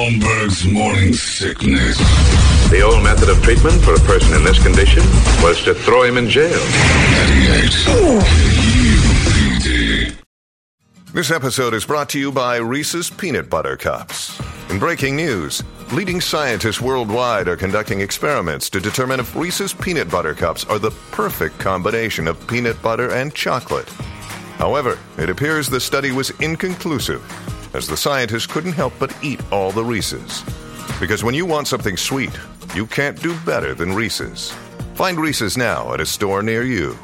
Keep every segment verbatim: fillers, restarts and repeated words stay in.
Holmberg's Morning Sickness. The old method of treatment for a person in this condition was to throw him in jail. ninety-eight K U P D. This episode is brought to you by Reese's Peanut Butter Cups. In breaking news, leading scientists worldwide are conducting experiments to determine if Reese's Peanut Butter Cups are the perfect combination of peanut butter and chocolate. However, it appears the study was inconclusive, as the scientists couldn't help but eat all the Reese's. Because when you want something sweet, you can't do better than Reese's. Find Reese's now at a store near you.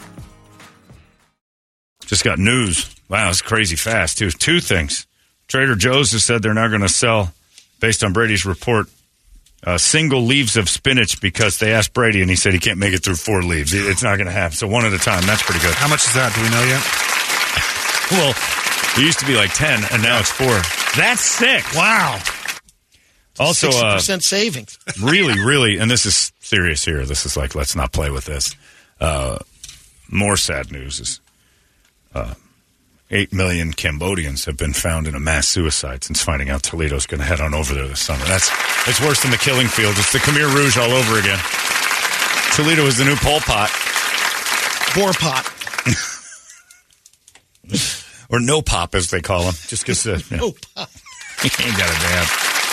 Just got news. Wow, it's crazy fast, too. Two things. Trader Joe's has said they're not going to sell, based on Brady's report, uh, single leaves of spinach because they asked Brady, and he said he can't make it through four leaves. It's not going to happen. So one at a time. That's pretty good. How much is that? Do we know yet? Well, it used to be like ten, and now it's four. That's sick. Wow. Also, sixty uh, percent savings. really, really, and this is serious here. This is like, let's not play with this. Uh, more sad news is uh, eight million Cambodians have been found in a mass suicide since finding out Toledo's going to head on over there this summer. That's it's worse than the Killing Field. It's the Khmer Rouge all over again. Toledo is the new Pol Pot. Boar pot. Or no pop, as they call him. Just because uh, yeah. No pop. He ain't got a damn.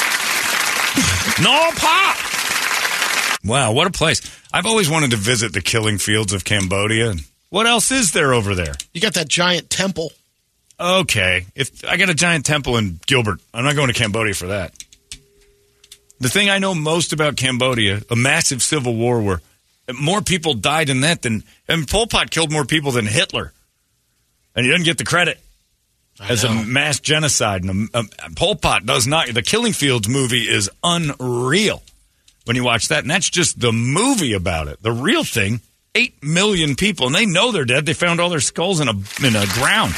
No pop! Wow, what a place. I've always wanted to visit the Killing Fields of Cambodia. What else is there over there? You got that giant temple. Okay. If I got a giant temple in Gilbert, I'm not going to Cambodia for that. The thing I know most about Cambodia, a massive civil war where more people died in that than... And Pol Pot killed more people than Hitler. And he doesn't get the credit I as know. a mass genocide. And a, a, Pol Pot does not... The Killing Fields movie is unreal when you watch that. And that's just the movie about it. The real thing, eight million people. And they know they're dead. They found all their skulls in a in a ground.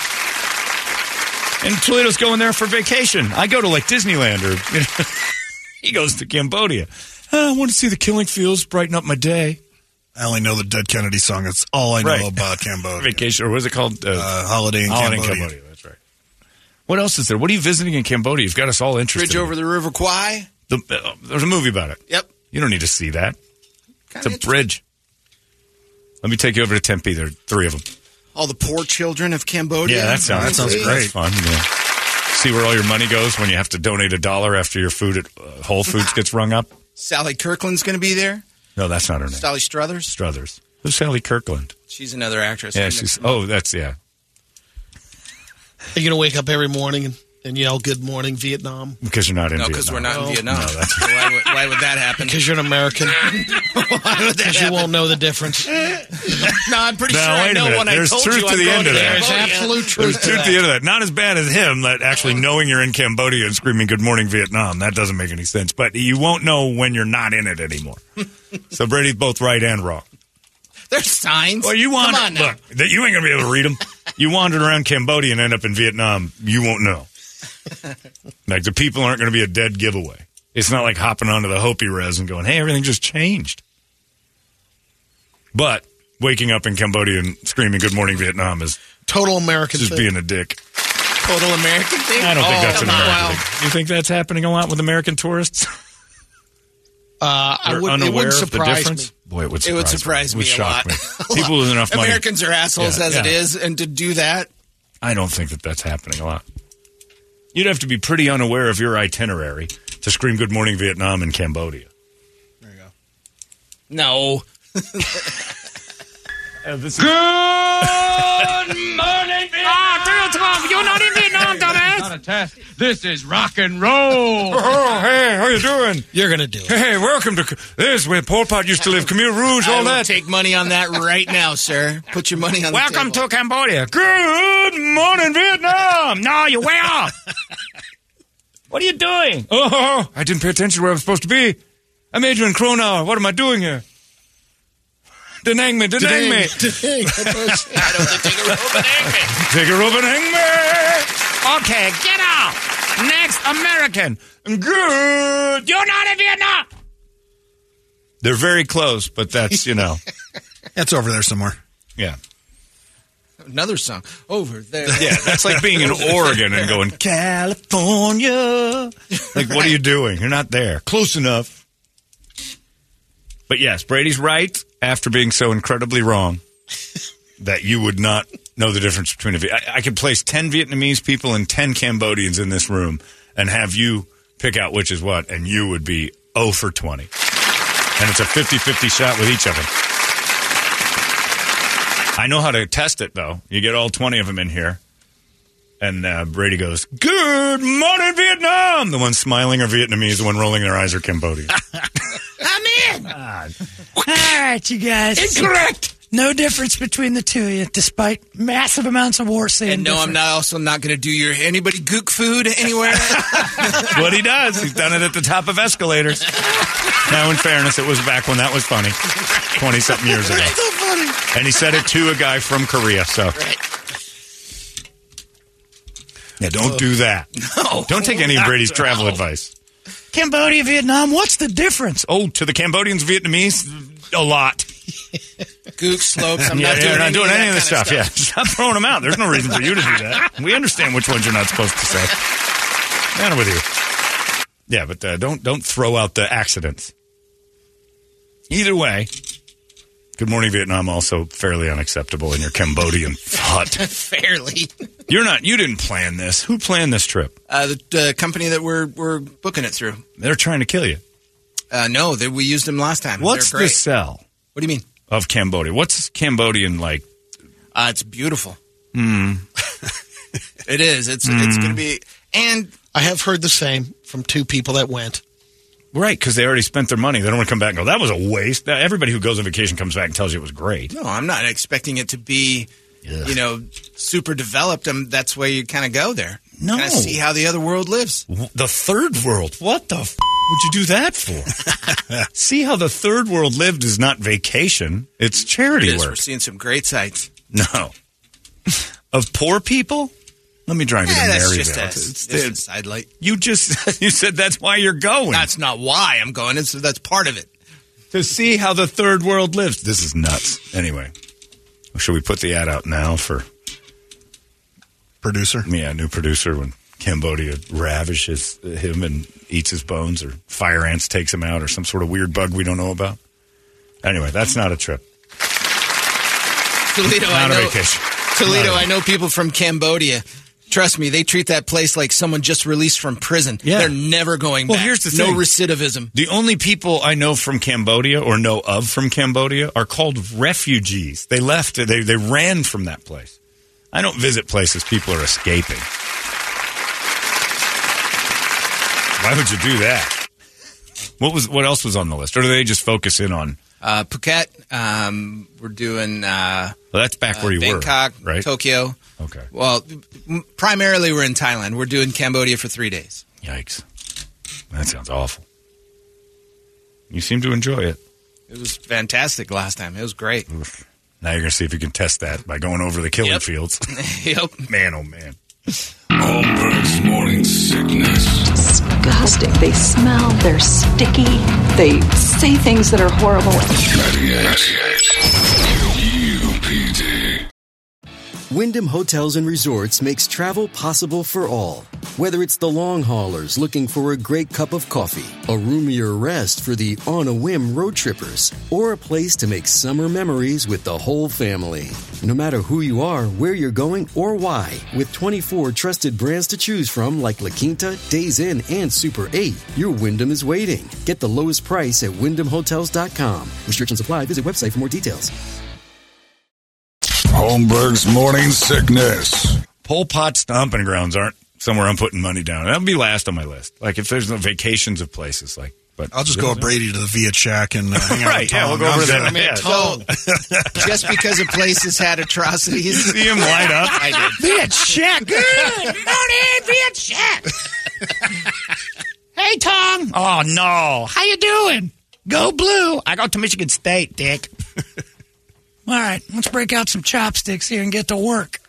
And Toledo's going there for vacation. I go to like Disneyland or... You know, he goes to Cambodia. Oh, I want to see the Killing Fields, brighten up my day. I only know the Dead Kennedy song. That's all I know Right. about Cambodia. Vacation, or what is it called? Uh, Uh, holiday in Holiday Cambodia. in Cambodia. That's right. What else is there? What are you visiting in Cambodia? You've got us all interested. Bridge over the River Kwai. The, uh, there's a movie about it. Yep. You don't need to see that. Kinda It's a bridge. Let me take you over to Tempe. There are three of them. All the poor children of Cambodia. Yeah, that sounds, that sounds that's great. fun. Yeah. See where all your money goes when you have to donate a dollar after your food at uh, Whole Foods gets rung up? Sally Kirkland's going to be there. No, that's not her name. Sally Struthers. Struthers. Who's Sally Kirkland? She's another actress. Yeah, she's. Oh, that's yeah. Are you going to wake up every morning and, and yell, "Good morning, Vietnam"? Because you're not in No, Vietnam. because we're not No. in Vietnam. No, that's- So why, would, why would that happen? Because you're an American. Why would that Because you happen? won't know the difference. No, I'm pretty No, sure I wait a know minute. when There's I told truth you to I'm the going end to of that. There's Cambodia. absolute There's truth to truth that. at the end of that. Not as bad as him, that actually knowing you're in Cambodia and screaming "Good morning, Vietnam." That doesn't make any sense. But you won't know when you're not in it anymore. So Brady's both right and wrong. There's signs. Well, you Come wander, on now. look, that you ain't gonna be able to read them. You wandered around Cambodia and end up in Vietnam. You won't know. Like the people aren't going to be a dead giveaway. It's not like hopping onto the Hopi res and going, "Hey, everything just changed." But waking up in Cambodia and screaming "Good morning, Vietnam" is Total American just thing. being a dick. Total American thing? I don't think Oh, that's an come on. American thing. You think that's happening a lot with American tourists? Uh, I They're would, it unaware wouldn't of the surprise difference? me. Boy, it would It surprise would surprise me. me It would a shock lot. me. People with enough money. Americans are assholes Yeah, as yeah. it is, and to do that, I don't think that that's happening a lot. You'd have to be pretty unaware of your itinerary to scream "Good morning, Vietnam" in Cambodia. there you go. No. Uh, this is- Good morning, Vietnam. You're not in Vietnam, dumbass. Not a test. This is rock and roll. Oh, hey, how you doing? You're going to do it. Hey, welcome to this is where Pol Pot used to live. Khmer Rouge, I all will that. take money on that right now, sir. Put your money on Welcome the table. to Cambodia. Good morning, Vietnam. No, you're way off. What are you doing? Oh, I didn't pay attention where I was supposed to be. I'm Adrian Cronauer. What am I doing here? Denang me, denang me. Dang, that's what I don't think take a rope and hang me. Take a rope and hang me. Okay, get out. Next, American. Good. You're not in Vietnam. They're very close, but that's, you know. That's over there somewhere. Yeah. Another song. Over there. Yeah, that's like being in Oregon and going, California. Like, what are you doing? You're not there. Close enough. But yes, Brady's right after being so incredibly wrong that you would not know the difference between a... I, I could place ten Vietnamese people and ten Cambodians in this room and have you pick out which is what, and you would be oh for twenty. And it's a fifty-fifty shot with each of them. I know how to test it, though. You get all twenty of them in here. And uh, Brady goes, "Good morning, Vietnam!" The one smiling are Vietnamese. The one rolling their eyes are Cambodian. I'm in. All right, you guys. Incorrect. No difference between the two of you, despite massive amounts of war saying And no, different. I'm not also not going to do your anybody gook food anywhere. What he does. He's done it at the top of escalators. Now, in fairness, it was back when that was funny. twenty-something years ago. So funny. And he said it to a guy from Korea, so... Right. Yeah, don't do that. No. Don't take any of Brady's travel No. advice. Cambodia, Vietnam, what's the difference? Oh, to the Cambodians, Vietnamese, a lot. Gook slopes. I'm yeah, not yeah, doing, we're not any doing of any that of this kind stuff. Yeah, stop throwing them out. There's no reason for you to do that. We understand which ones you're not supposed to say. What's the matter with you? Yeah, but uh, don't don't throw out the accidents. Either way, Good Morning Vietnam also fairly unacceptable in your Cambodian thought. Fairly. You're not. You didn't plan this. Who planned this trip? Uh, the, the company that we're we're booking it through. They're trying to kill you. Uh, no, they, we used them last time. What's They're the great. sell What do you mean? of Cambodia? What's Cambodian like? Uh, it's beautiful. Mm. It is. It's Mm. it's going to be. And I have heard the same from two people that went. Right, because they already spent their money. They don't want to come back and go, that was a waste. Now, everybody who goes on vacation comes back and tells you it was great. no, I'm not expecting it to be, Ugh. you know, super developed. Um, that's why you kind of go there. No. Kind of see how the other world lives. The third world. What the f- would you do that for? See how the third world lived is not vacation. It's charity It is. work. We're seeing some great sights. No. Of poor people? Let me drive you Yeah, to that's Maryville. just a, It's- it's it's- a sidelight. you just you said that's why you're going. That's not why I'm going. It's that's part of it. To see how the third world lives. This is nuts. Anyway, should we put the ad out now for Producer. yeah, new producer when Cambodia ravishes him and eats his bones, or fire ants takes him out, or some sort of weird bug we don't know about? Anyway, that's not a trip. Toledo, I Not a know. vacation. Toledo, Not a- I know people from Cambodia. Trust me, they treat that place like someone just released from prison. Yeah. They're never going Well, back. here's the No thing. recidivism. The only people I know from Cambodia or know of from Cambodia are called refugees. They left, they, they ran from that place. I don't visit places people are escaping. Why would you do that? What was what else was on the list? Or do they just focus in on... Uh, Phuket, um, we're doing uh, Well, that's back where you Bangkok, were, right? Tokyo. Okay. Well, m- primarily we're in Thailand. We're doing Cambodia for three days. Yikes. That sounds awful. You seem to enjoy it. It was fantastic last time. It was great. Oof. Now you're going to see if you can test that by going over the killing Yep. fields. Yep. Man, oh man. Holmberg's Morning Sickness. Disgusting. They smell, they're sticky, they say things that are horrible. ninety-eight U P D. Wyndham Hotels and Resorts makes travel possible for all. Whether it's the long haulers looking for a great cup of coffee, a roomier rest for the on-a-whim road trippers, or a place to make summer memories with the whole family. No matter who you are, where you're going, or why, with twenty-four trusted brands to choose from like La Quinta, Days Inn, and Super eight, your Wyndham is waiting. Get the lowest price at wyndham hotels dot com. Restrictions apply. Visit website for more details. Holmberg's Morning Sickness. Pol Pot stomping grounds aren't somewhere I'm putting money down. That'll be last on my list. Like if there's no vacations of places, like. But I'll just go with Brady to the Viet Shack and uh, hang out right, with yeah, Tom. we'll go over I'm there. good. I mean, Yeah. Tom, just because a place has had atrocities. See him light up. I did. Viet Shack. Good morning, Viet Shack. Hey, Tom. Oh, no. How you doing? Go Blue. I go to Michigan State, Dick. All right, let's break out some chopsticks here and get to work.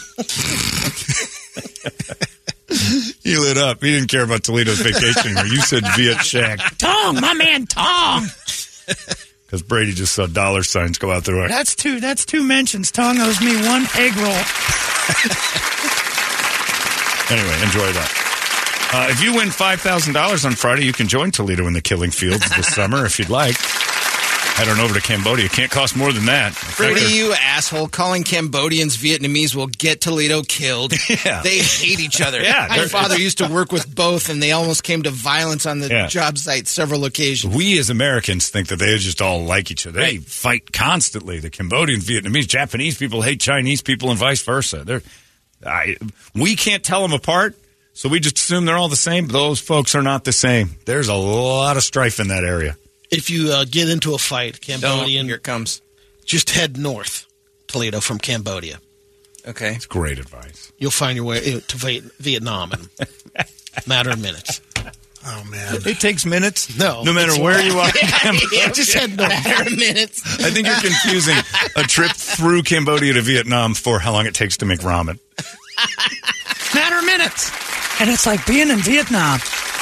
He lit up. He didn't care about Toledo's vacation anymore. You said Viet Shack. Tom, my man, Tom. Because Brady just saw dollar signs go out the door. That's two. That's two mentions. Tom owes me one egg roll. Anyway, enjoy that. Uh, if you win five thousand dollars on Friday, you can join Toledo in the killing fields this summer if you'd like. Head on over to Cambodia. Can't cost more than that. What are you, asshole? Calling Cambodians Vietnamese will get Toledo killed. Yeah. They hate each other. Yeah, My father used to work with both, and they almost came to violence on the Yeah. job site several occasions. We as Americans think that they just all like each other. They Right. fight constantly. The Cambodians, Vietnamese, Japanese people hate Chinese people and vice versa. They're, I, we can't tell them apart, so we just assume they're all the same. Those folks are not the same. There's a lot of strife in that area. If you uh, get into a fight, Cambodian, Here it comes. just head north, Toledo, from Cambodia. Okay. It's great advice. You'll find your way uh, to Viet- Vietnam in a matter of minutes. Oh, man. It takes minutes. No. No matter it's- where you are. Yeah, just head north. Matter of minutes. I think you're confusing a trip through Cambodia to Vietnam for how long it takes to make ramen. Matter of minutes. And it's like being in Vietnam.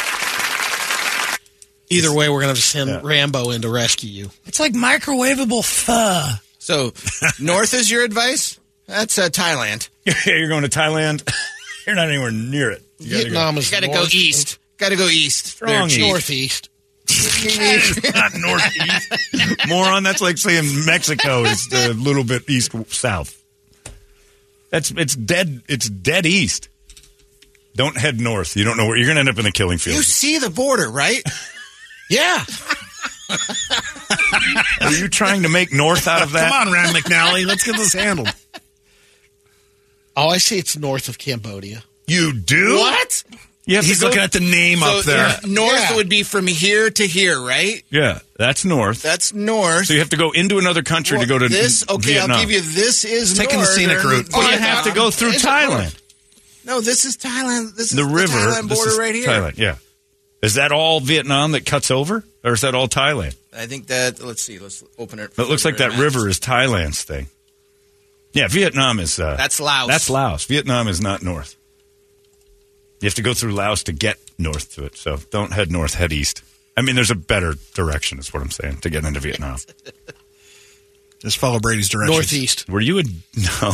Either way, we're going to have to send Yeah. Rambo in to rescue you. It's like microwavable pho. So, north is your advice? That's uh, Thailand. Yeah, you're going to Thailand. You're not anywhere near it. You gotta Vietnam go. is Got to go north. east. Got to go east. Strong There, east. Chief. Northeast. Not northeast. Moron, that's like saying Mexico is a little bit east south. That's it's dead it's dead east. Don't head north. You don't know where you're gonna end up in the killing field. You see the border, right? Yeah. Are you trying to make north out of that? Come on, Rand McNally. Let's get this handled. Oh, I see it's north of Cambodia. You do? What? You have He's to go, looking at the name So up there. uh, north Yeah. would be from here to here, right? Yeah, that's north. That's north. So you have to go into another country to go to this. Okay, Vietnam. I'll give you this is Taking the northern. scenic route. Oh, you have to go through Is it Thailand. north? No, this is Thailand. This is The river. Thailand this border is right here. Thailand, yeah. Is that all Vietnam that cuts over? Or is that all Thailand? I think that. Let's see. Let's open it. It looks like that river is Thailand's thing. Yeah, Vietnam is... Uh, That's Laos. That's Laos. Vietnam is not north. You have to go through Laos to get north to it. So don't head north, head east. I mean, there's a better direction, is what I'm saying, to get into Vietnam. Just follow Brady's directions. Northeast. Were you a... No.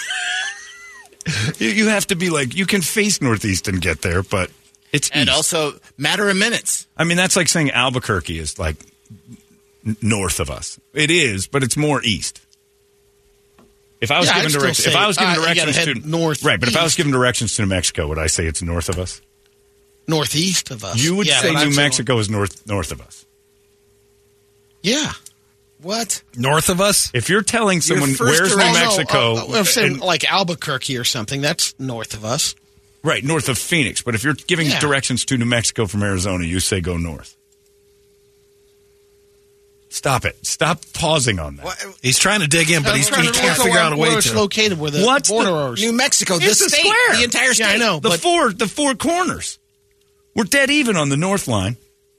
you, you have to be like... You can face northeast and get there, but it's And east. also, matter of minutes. I mean, that's like saying Albuquerque is like n- north of us. It is, but it's more east. If I was Yeah, I'd given still directions, say, if I was given uh, you gotta directions head to north right, but if I was east. given directions to New Mexico, would I say it's north of us? Northeast of us. You would Yeah, say but I'd New Mexico is north north of us. Yeah. What? North of us? If you're telling someone first where's New direction- Mexico, Oh, no, uh, I'm saying and- like Albuquerque or something. That's north of us. right north of Phoenix, but if you're giving Yeah. directions to New Mexico from Arizona, you say go north. Stop it! Stop pausing on that. What? He's trying to dig in, but I'm he's, trying he to can't remember figure out a where way it's to. located where the What's the- border is. New Mexico, the It's a state, square. the entire state. Yeah, I know. The but four the four corners. We're dead even on the north line.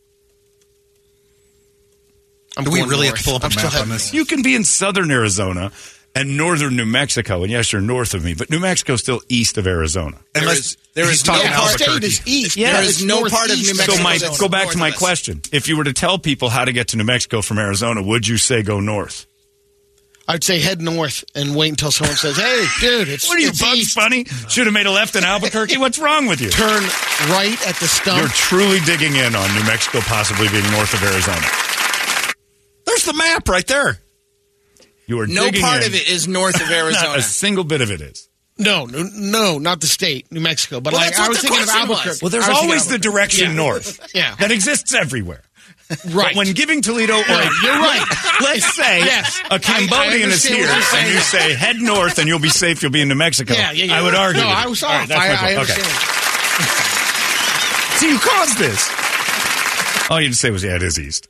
I'm Do we going really have north. to pull up a I'm still map on heading this? You can be in southern Arizona and northern New Mexico, and yes, you're north of me, but New Mexico's still east of Arizona. There Unless is- there he's is talking no north. part- Our Albuquerque. state is east. Yeah, There there's is no part of northeast New So Mexico my that's go back north to my of us. question. If you were to tell people how to get to New Mexico from Arizona, would you say go north? I'd say head north and wait until someone says, "Hey, dude, it's What are you, it's Bugs east." Bunny? Should have made a left in Albuquerque? What's wrong with you? Turn right at the stump. You're truly digging in on New Mexico possibly being north of Arizona. There's the map right there. You are No digging part in. of it is north of Not Arizona. a single bit of it is. No, no, no, not the state, New Mexico. But Well, like that's I what was the thinking of question was. Albuquerque. Well, there's I was thinking always the Albuquerque. direction Yeah. north. Yeah. That exists everywhere. Right. But when giving Toledo, or Right, you're right. let's say Yes. a Cambodian I is understand here, what you're saying and you now. say head north, and you'll be safe. You'll be in New Mexico. Yeah, yeah, yeah. I would argue. No, with I you. was All right, off. that's I, my I point. understand. Okay. See, you caused this. All you had to say was, yeah, it is east.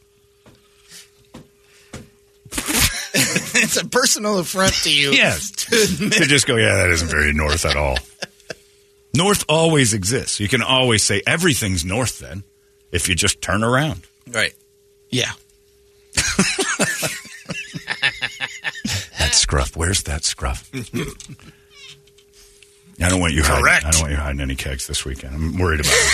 It's a personal affront to you. Yes. To admit. To just go, yeah, that isn't very north at all. North always exists. You can always say everything's north then if you just turn around. Right. Yeah. That scruff. Where's that scruff? I don't want you hiding. Correct. I don't want you hiding any kegs this weekend. I'm worried about it.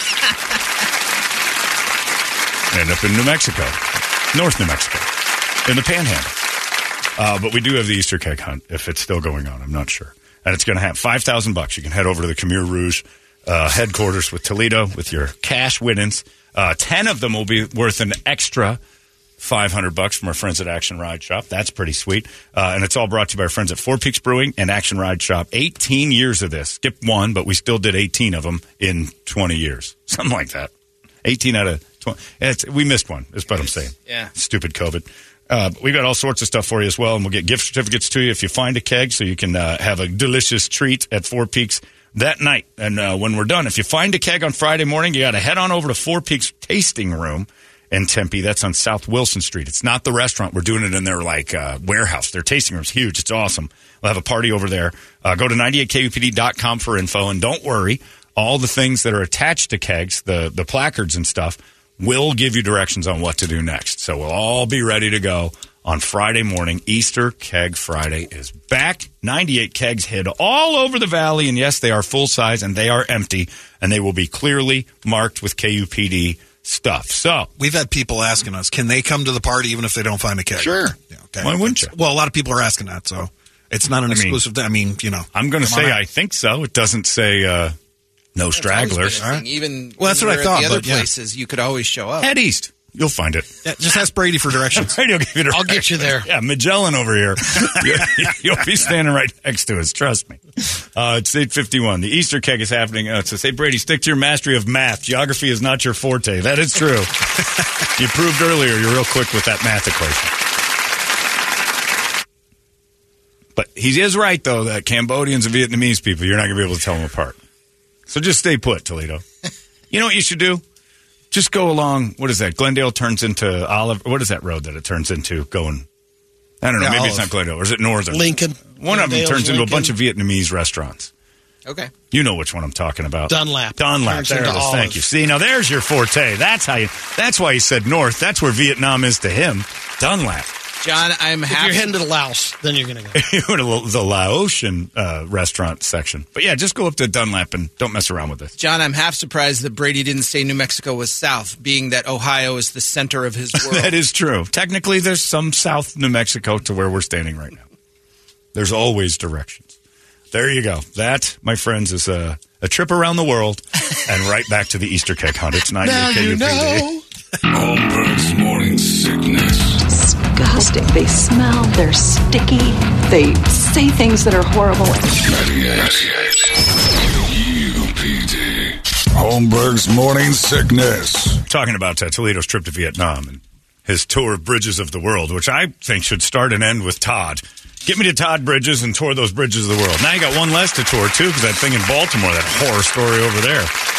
End up in New Mexico, North New Mexico, in the Panhandle. Uh, but we do have the Easter keg hunt if it's still going on. I'm not sure, and it's going to have five thousand bucks. You can head over to the Khmer Rouge uh, headquarters with Toledo with your cash winnings. Uh, ten of them will be worth an extra five hundred bucks from our friends at Action Ride Shop. That's pretty sweet. Uh, and it's all brought to you by our friends at Four Peaks Brewing and Action Ride Shop. eighteen years of this. Skip one, but we still did eighteen of them in twenty years. Something like that. eighteen out of twenty. It's, we missed one, is what I'm saying. Yeah. Stupid COVID. Uh, we've got all sorts of stuff for you as well, and we'll get gift certificates to you if you find a keg, so you can uh, have a delicious treat at Four Peaks that night. And uh, when we're done, if you find a keg on Friday morning, you got to head on over to Four Peaks Tasting Room in Tempe. That's on South Wilson Street. It's not the restaurant. We're doing it in their like uh, warehouse. Their tasting room's huge. It's awesome. We'll have a party over there. Uh, go to ninety-eight K U P D dot com for info, and don't worry, all the things that are attached to kegs, the the placards and stuff, will give you directions on what to do next. So we'll all be ready to go on Friday morning. Easter Keg Friday is back. ninety-eight kegs hid all over the valley, and yes, they are full size and they are empty, and they will be clearly marked with K U P D stuff. So we've had people asking us, can they come to the party even if they don't find a keg? Sure. Yeah, okay. Why wouldn't you? Well, a lot of people are asking that, so it's not an I mean, exclusive thing. I mean, you know. I'm going to come say on. I think so. It doesn't say uh, no stragglers. All right. Even Well, that's when what I we're thought, at the other but, yeah. places, you could always show up. Head east. You'll find it. Yeah, just ask Brady for directions. Brady will give you directions. I'll get you there. Yeah, Magellan over here. You'll be standing right next to us. Trust me. Uh, it's eight fifty-one. The Easter keg is happening. Uh, so say, Brady, stick to your mastery of math. Geography is not your forte. That is true. You proved earlier you're real quick with that math equation. But he is right, though, that Cambodians and Vietnamese people, you're not going to be able to tell them apart. So just stay put, Toledo. You know what you should do? Just go along, what is that? Glendale turns into Olive. What is that road that it turns into going? I don't know. Yeah, maybe Olive. it's not Glendale. Or is it Northern? Lincoln. One of them Glendale's turns into a Lincoln. bunch of Vietnamese restaurants. Okay. You know which one I'm talking about. Dunlap. Dunlap. Turns There it into is. Olive. Thank you. See, now there's your forte. That's how you. That's why he said North. That's where Vietnam is to him. Dunlap. John, I'm If happy. you're heading to Laos, then you're going to go. You went to the Laotian uh, restaurant section. But yeah, just go up to Dunlap and don't mess around with this. John, I'm half surprised that Brady didn't say New Mexico was south, being that Ohio is the center of his world. That is true. Technically, there's some South New Mexico to where we're standing right now. There's always directions. There you go. That, my friends, is a, a trip around the world and right back to the Easter keg hunt. It's Now ninety-eight K U you P D. know. Holmberg's morning sickness. Disgusting. They smell, they're sticky, they say things that are horrible. ninety-eight U P D. Holmberg's morning sickness. Talking about uh, Toledo's trip to Vietnam and his tour of bridges of the world, which I think should start and end with Todd. Get me to Todd Bridges and tour those bridges of the world. Now you got one less to tour, too, because that thing in Baltimore, that horror story over there.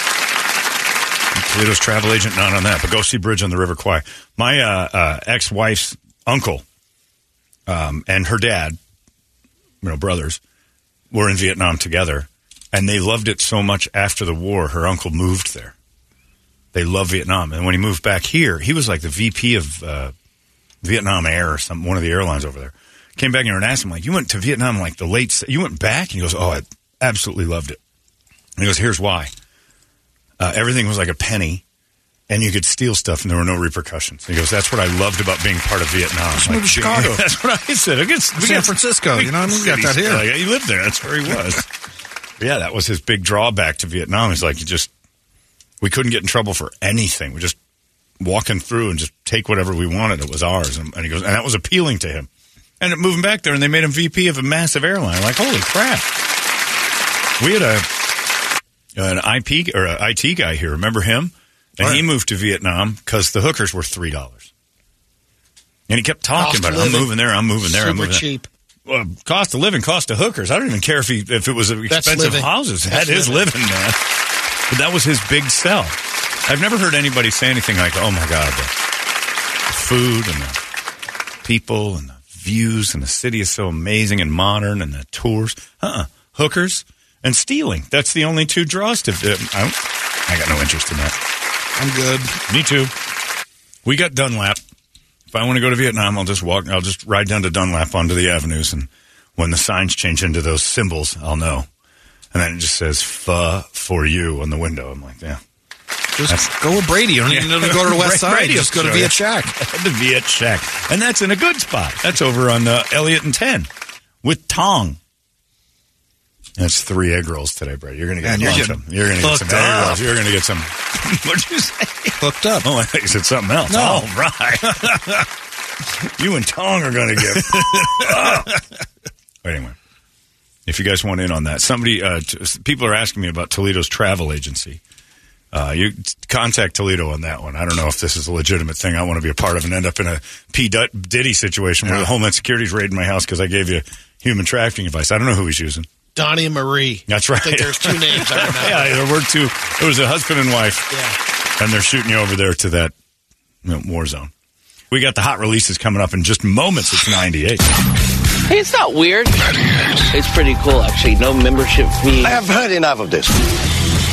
Toledo's travel agent, not on that, but go see Bridge on the River Kwai. My uh, uh, ex-wife's uncle um, and her dad, you know, brothers, were in Vietnam together, and they loved it so much after the war, her uncle moved there. They love Vietnam. And when he moved back here, he was like the V P of uh, Vietnam Air or some one of the airlines over there. Came back here and asked him, like, you went to Vietnam like the late, you went back? And he goes, oh, I absolutely loved it. And he goes, here's why. Uh, everything was like a penny, and you could steal stuff, and there were no repercussions. And he goes, that's what I loved about being part of Vietnam. Just Like, move to Chicago. That's what I said. I guess, we San got- Francisco, you know what I mean? We got that here. Like, he lived there. That's where he was. Yeah, that was his big drawback to Vietnam. He's like, you just, we couldn't get in trouble for anything. We just walking through and just take whatever we wanted. It was ours. And, and he goes, and that was appealing to him. Ended up moving back there, and they made him V P of a massive airline. Like, holy crap. We had a an I P or an I T guy here. Remember him? And Right. he moved to Vietnam because the hookers were three dollars. And he kept talking Cost about of it. I'm living. moving there. I'm moving there. I'm Super moving there. cheap. Well, cost of living, cost of hookers. I don't even care if he if it was expensive living. houses. That's That is living. living, man. But that was his big sell. I've never heard anybody say anything like, "Oh my God, the, the food and the people and the views and the city is so amazing and modern and the tours." Uh-uh. Hookers and stealing. That's the only two draws to. Uh, I, don't, I got no interest in that. I'm good. Me too. We got Dunlap. If I want to go to Vietnam, I'll just walk. I'll just ride down to Dunlap onto the avenues, and when the signs change into those symbols, I'll know. And then it just says "Pho for you" on the window. I'm like, yeah. Just That's- go with Brady. You don't even need to go to the west side. Radio Just go to show, Viet yeah. Shack. The Viet Shack. And that's in a good spot. That's over on uh, Elliott and ten with Tong. That's three egg rolls today, Brady. You're going to get Man, a you're bunch getting of them. You're going to get some egg hooked rolls. up. You're going to get some. What'd you say? Hooked up. Oh, I think you said something else. No. All right. You and Tong are going to get. Oh. Anyway, if you guys want in on that, somebody, uh, t- people are asking me about Toledo's travel agency. Uh, you contact Toledo on that one. I don't know if this is a legitimate thing I want to be a part of and end up in a P. Diddy situation where Yeah. the Homeland Security's raiding my house because I gave you human trafficking advice. I don't know who he's using. Donnie and Marie. That's right. I think there's two names. I remember. Yeah, there were two. There was a husband and wife. Yeah. And they're shooting you over there to that you know, war zone. We got the hot releases coming up in just moments. It's ninety-eight. Hey, it's not weird. It's pretty cool, actually. No membership fee. I have heard enough of this.